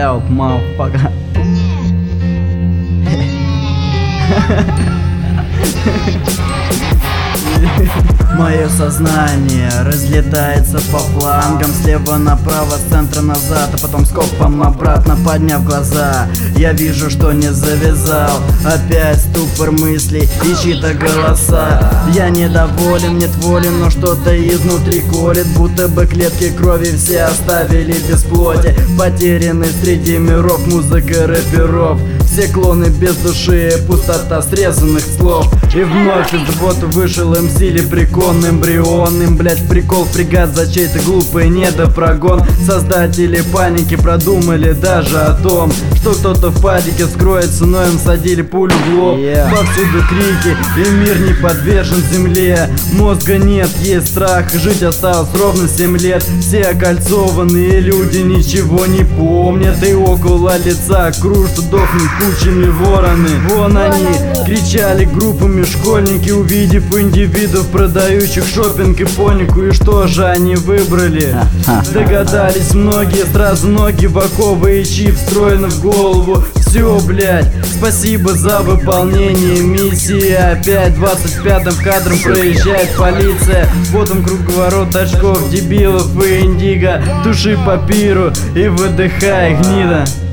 out, motherfucker. Мое сознание разлетается по флангам, слева направо, с центра назад, а потом скопом обратно, подняв глаза. Я вижу, что не завязал, опять ступор мыслей и чьи-то голоса. Я недоволен, нет воли, но что-то изнутри колет, будто бы клетки крови все оставили без плоти. Потеряны среди миров музыка рэперов, все клоны без души, пустота срезанных слов. И вновь из бота вышел МС лепрекон эмбрионным, блять, прикол фрегат за чей-то глупый недопрогон. Создатели паники продумали даже о том, что кто-то в падике скроется, но им садили пулю в лоб. Повсюду крики, и мир не подвержен земле. Мозга нет, есть страх, жить осталось ровно 7 лет. Все окольцованные люди ничего не помнят, и около лица кружат, дохнут кучами вороны. Вон они, кричали группами школьники, увидев индивидов, продающих шопинг и понику. И что же они выбрали? Догадались многие, сразу ноги в оковы и чип встроены в голову. Все, блять, спасибо за выполнение миссии. Опять 25-м кадром проезжает полиция. Вот он круговорот очков, дебилов и индиго. Туши папиру и выдыхай, гнида.